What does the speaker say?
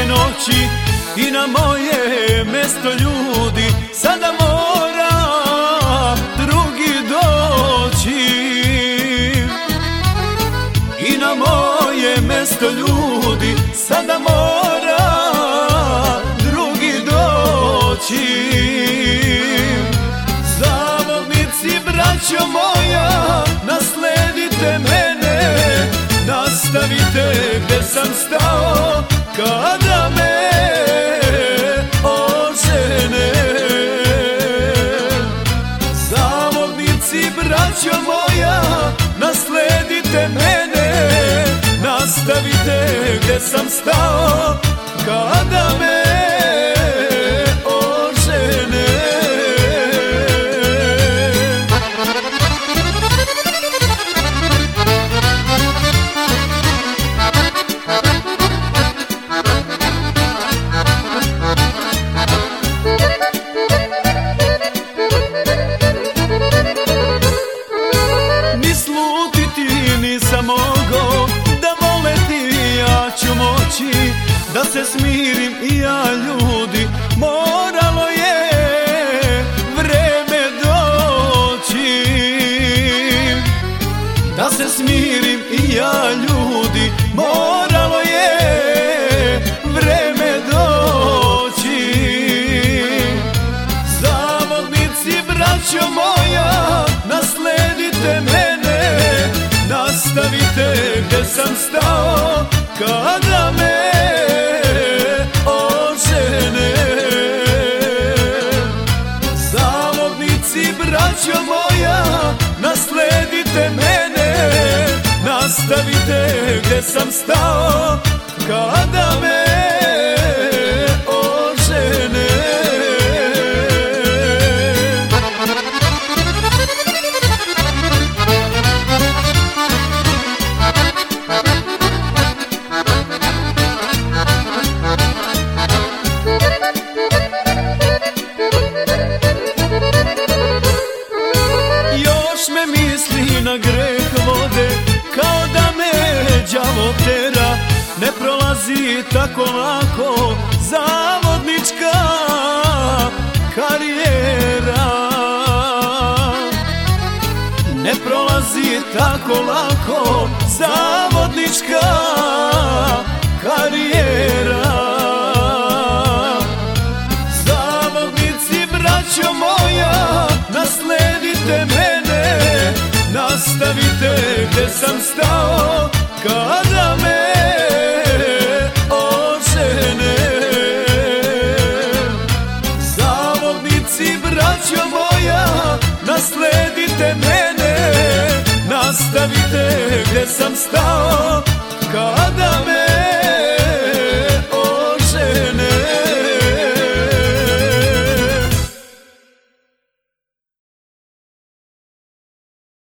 tihe noći i na moje mesto ljudi sada mora drugi doći. I na moje mesto ljudi sada mora drugi doći. Zavodnici, braćo moja, nasledite mene, nastavite gde sam stao kada me ožene. Zavodnici, braćo moja, nasledite mene, nastavite gde sam stao kada me ožene. Ni slutiti nisam mogao, da voleti ja ću moći, da se smirim i ja ljudi, moralo je vreme doći. Da se smirim i ja ljudi, moralo je vreme doći. Zavodnici, braćo moja, nasledite mene, nastavite gde sam stao kada me ožene. Zavodnici, braćo moja, nasledite mene, nastavite gde sam stao kada me ožene. Još me misli na greh vode, kao da me đavo tera, ne prolazi tako lako zavodnička karijera. Ne prolazi tako lako zavodnička karijera. Zavodnici, braćo moja, nasledite mene, nastavite gde sam stao kada me ožene. Zavodnici, braćo moja, nasledite mene, nastavite gde sam stao